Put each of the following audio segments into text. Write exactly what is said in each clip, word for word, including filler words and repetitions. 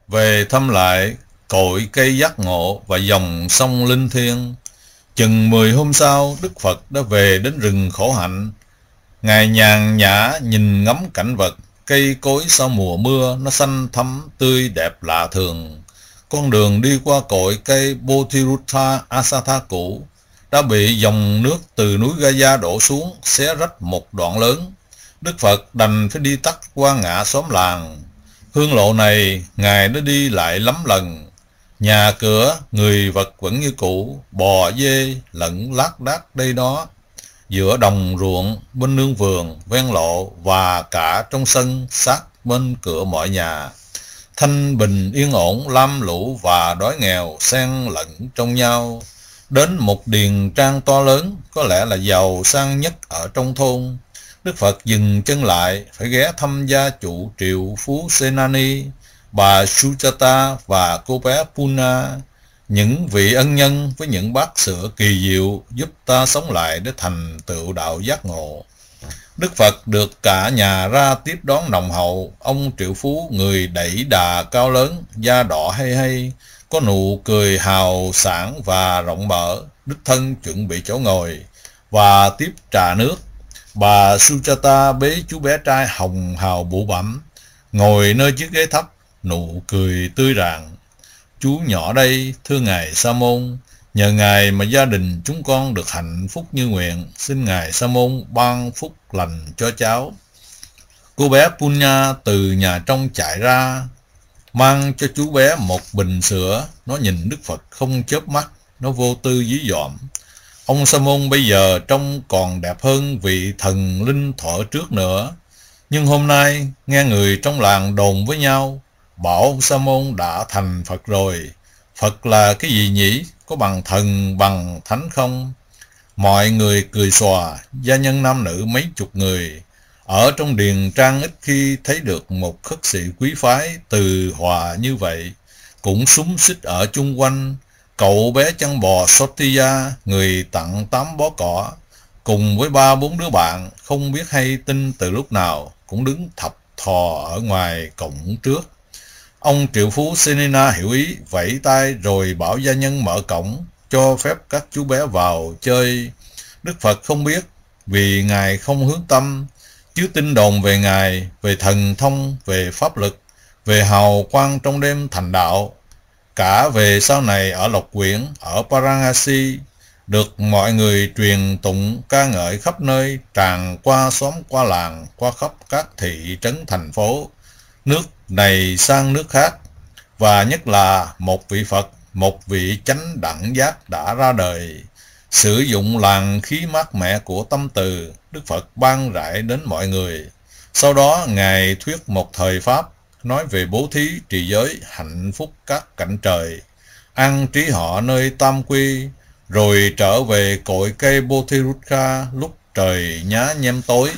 về thăm lại cội cây giác ngộ và dòng sông linh thiêng. Chừng mười hôm sau, Đức Phật đã về đến rừng Khổ Hạnh. Ngài nhàn nhã nhìn ngắm cảnh vật, cây cối sau mùa mưa nó xanh thắm tươi đẹp lạ thường. Con đường đi qua cội cây Bodhiruttha Asatha cũ đã bị dòng nước từ núi Gaya đổ xuống, xé rách một đoạn lớn. Đức Phật đành phải đi tắt qua ngã xóm làng. Hương lộ này Ngài đã đi lại lắm lần. Nhà cửa, người vật vẫn như cũ, bò dê lẫn lác đác đây đó, giữa đồng ruộng, bên nương vườn, ven lộ và cả trong sân sát bên cửa mọi nhà. Thanh bình yên ổn, lam lũ và đói nghèo xen lẫn trong nhau. Đến một điền trang to lớn, có lẽ là giàu sang nhất ở trong thôn. Đức Phật dừng chân lại, phải ghé thăm gia chủ triệu phú Senani, bà Sujata và cô bé Puna, những vị ân nhân với những bát sữa kỳ diệu giúp ta sống lại để thành tựu đạo giác ngộ. Đức Phật được cả nhà ra tiếp đón nồng hậu. Ông triệu phú, người đẩy đà cao lớn, da đỏ hay hay, có nụ cười hào sảng và rộng mở, đích thân chuẩn bị chỗ ngồi và tiếp trà nước. Bà Sujata bế chú bé trai hồng hào bụ bẫm, ngồi nơi chiếc ghế thấp, nụ cười tươi rạng. Chú nhỏ đây, thưa Ngài Sa Môn, nhờ Ngài mà gia đình chúng con được hạnh phúc như nguyện, xin Ngài Sa Môn ban phúc lành cho cháu. Cô bé Punya từ nhà trong chạy ra, mang cho chú bé một bình sữa. Nó nhìn Đức Phật không chớp mắt, nó vô tư dí dỏm. Ông Sa Môn bây giờ trông còn đẹp hơn vị thần linh thuở trước nữa. Nhưng hôm nay nghe người trong làng đồn với nhau, bảo ông Sa Môn đã thành Phật rồi. Phật là cái gì nhỉ? Có bằng thần bằng thánh không? Mọi người cười xòa, gia nhân nam nữ mấy chục người. Ở trong điền trang ít khi thấy được một khất sĩ quý phái từ hòa như vậy, cũng xúm xít ở chung quanh. Cậu bé chăn bò Sotiya, người tặng tám bó cỏ, cùng với ba bốn đứa bạn không biết hay tin từ lúc nào, cũng đứng thập thò ở ngoài cổng trước. Ông triệu phú Senina hiểu ý, vẫy tay rồi bảo gia nhân mở cổng, cho phép các chú bé vào chơi. Đức Phật không biết, vì Ngài không hướng tâm, chứ tin đồn về Ngài, về thần thông, về pháp lực, về hào quang trong đêm thành đạo, cả về sau này ở Lộc Quyển, ở Paranasi, được mọi người truyền tụng ca ngợi khắp nơi, tràn qua xóm qua làng, qua khắp các thị trấn thành phố, nước này sang nước khác. Và nhất là một vị Phật, một vị chánh đẳng giác đã ra đời, sử dụng làn khí mát mẻ của tâm từ, Đức Phật ban rải đến mọi người. Sau đó Ngài thuyết một thời Pháp, nói về bố thí, trì giới, hạnh phúc các cảnh trời, an trí họ nơi tam quy, rồi trở về cội cây Bodhiruttha lúc trời nhá nhem tối.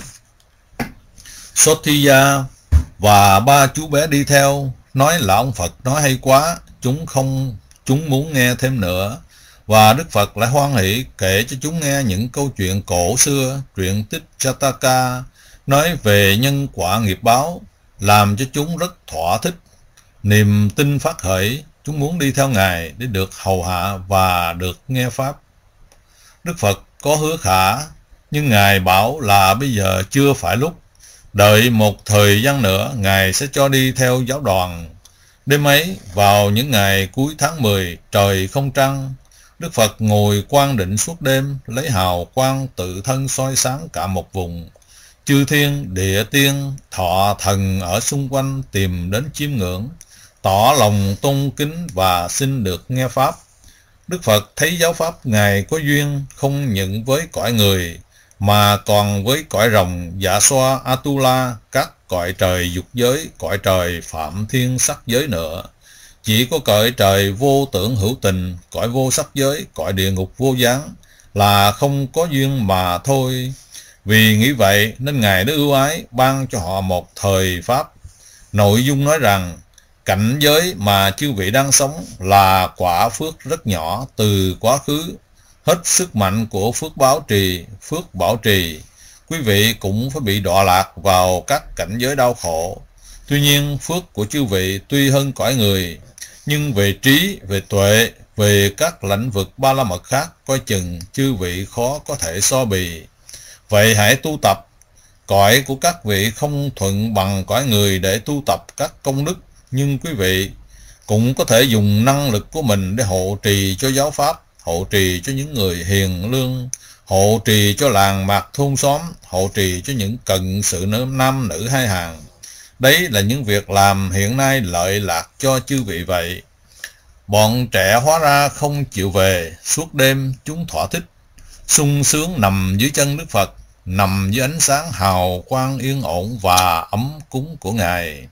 Sotiya và ba chú bé đi theo, nói là ông Phật nói hay quá, chúng không chúng muốn nghe thêm nữa. Và Đức Phật lại hoan hỷ kể cho chúng nghe những câu chuyện cổ xưa, truyện tích Jataka, nói về nhân quả nghiệp báo, làm cho chúng rất thỏa thích. Niềm tin phát khởi, chúng muốn đi theo Ngài để được hầu hạ và được nghe Pháp. Đức Phật có hứa khả, nhưng Ngài bảo là bây giờ chưa phải lúc. Đợi một thời gian nữa, Ngài sẽ cho đi theo giáo đoàn. Đêm ấy, vào những ngày cuối tháng mười, trời không trăng, Đức Phật ngồi quan định suốt đêm, lấy hào quang tự thân soi sáng cả một vùng. Chư thiên, địa tiên, thọ thần ở xung quanh tìm đến chiêm ngưỡng, tỏ lòng tôn kính và xin được nghe Pháp. Đức Phật thấy giáo Pháp Ngài có duyên không những với cõi người, mà còn với cõi rồng, dạ xoa, Atula, các cõi trời dục giới, cõi trời phạm thiên sắc giới nữa. Chỉ có cõi trời vô tưởng hữu tình, cõi vô sắc giới, cõi địa ngục vô gián là không có duyên mà thôi. Vì nghĩ vậy nên Ngài đã ưu ái ban cho họ một thời Pháp. Nội dung nói rằng cảnh giới mà chư vị đang sống là quả phước rất nhỏ từ quá khứ. Hết sức mạnh của phước báo trì, phước bảo trì, quý vị cũng phải bị đọa lạc vào các cảnh giới đau khổ. Tuy nhiên, phước của chư vị tuy hơn cõi người, nhưng về trí, về tuệ, về các lãnh vực ba la mật khác, coi chừng chư vị khó có thể so bì. Vậy hãy tu tập. Cõi của các vị không thuận bằng cõi người để tu tập các công đức, nhưng quý vị cũng có thể dùng năng lực của mình để hộ trì cho giáo pháp, hộ trì cho những người hiền lương, hộ trì cho làng mạc thôn xóm, hộ trì cho những cận sự nam nữ hai hàng. Đấy là những việc làm hiện nay lợi lạc cho chư vị vậy. Bọn trẻ hóa ra không chịu về, suốt đêm chúng thỏa thích, sung sướng nằm dưới chân Đức Phật, nằm dưới ánh sáng hào quang yên ổn và ấm cúng của Ngài.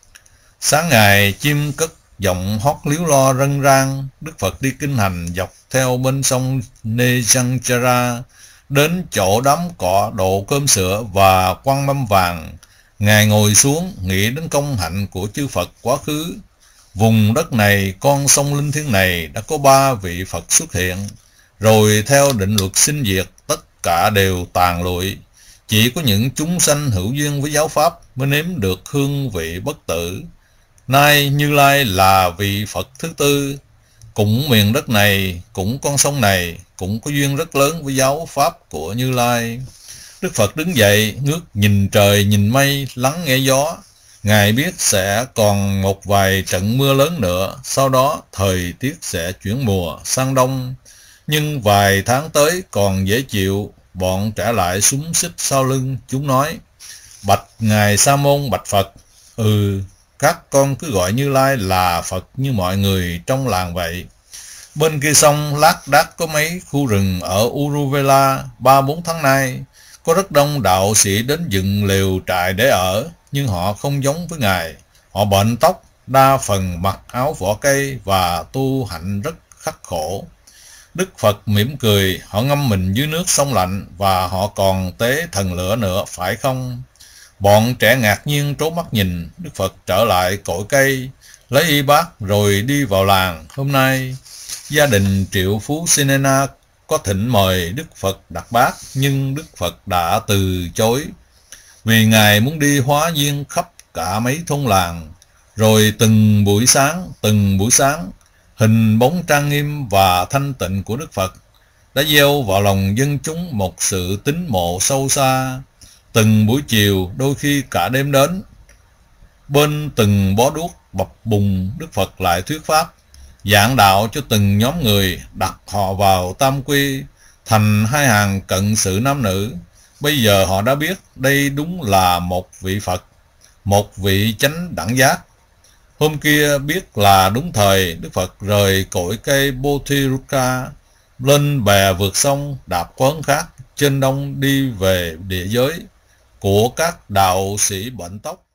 Sáng ngày, chim cất giọng hót líu lo rân rang. Đức Phật đi kinh hành dọc theo bên sông Nejanchara, đến chỗ đám cọ độ cơm sữa và quăng mâm vàng. Ngài ngồi xuống nghĩ đến công hạnh của chư Phật quá khứ. Vùng đất này, con sông linh thiêng này đã có ba vị Phật xuất hiện, rồi theo định luật sinh diệt, tất cả đều tàn lụi. Chỉ có những chúng sanh hữu duyên với giáo pháp mới nếm được hương vị bất tử. Nay Như Lai là vị Phật thứ tư, cũng miền đất này, cũng con sông này, cũng có duyên rất lớn với giáo pháp của Như Lai. Đức Phật đứng dậy, ngước nhìn trời nhìn mây, lắng nghe gió. Ngài biết sẽ còn một vài trận mưa lớn nữa, sau đó thời tiết sẽ chuyển mùa sang đông. Nhưng vài tháng tới còn dễ chịu. Bọn trẻ lại xúm xích sau lưng, chúng nói: Bạch Ngài Sa Môn bạch Phật. Ừ, các con cứ gọi Như Lai là Phật như mọi người trong làng vậy. Bên kia sông lác đác có mấy khu rừng ở Uruvela. Ba bốn tháng nay có rất đông đạo sĩ đến dựng lều trại để ở, nhưng họ không giống với Ngài. Họ bện tóc, đa phần mặc áo vỏ cây và tu hạnh rất khắc khổ. Đức Phật mỉm cười: Họ ngâm mình dưới nước sông lạnh và họ còn tế thần lửa nữa, phải không? Bọn trẻ ngạc nhiên trố mắt nhìn. Đức Phật trở lại cội cây, lấy y bát rồi đi vào làng. Hôm nay gia đình triệu phú Sinena có thỉnh mời Đức Phật đặt bát, nhưng Đức Phật đã từ chối, vì Ngài muốn đi hóa duyên khắp cả mấy thôn làng. Rồi từng buổi sáng, từng buổi sáng, hình bóng trang nghiêm và thanh tịnh của Đức Phật đã gieo vào lòng dân chúng một sự tín mộ sâu xa. Từng buổi chiều, đôi khi cả đêm đến, bên từng bó đuốc bập bùng, Đức Phật lại thuyết pháp, giảng đạo cho từng nhóm người, đặt họ vào tam quy, thành hai hàng cận sự nam nữ. Bây giờ họ đã biết đây đúng là một vị Phật, một vị chánh đẳng giác. Hôm kia biết là đúng thời, Đức Phật rời cội cây Bodhiruka, lên bè vượt sông, đạp qua hướng khác, trên đông đi về địa giới của các đạo sĩ bệnh tóc.